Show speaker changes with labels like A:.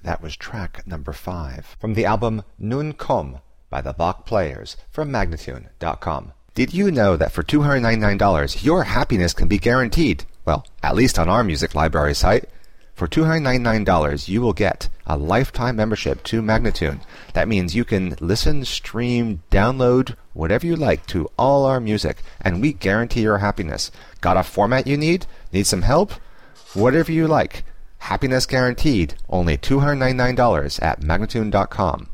A: That was track number 5 from the album Nun Komm by the Bach Players from Magnatune.com. Did you know that for $299 your happiness can be guaranteed? Well, at least on our music library site. For $299 you will get a lifetime membership to Magnatune. That means you can listen, stream, download, whatever you like to all our music, and we guarantee your happiness. Got a format you need? Need some help? Whatever you like. Happiness guaranteed. Only $299 at Magnatune.com.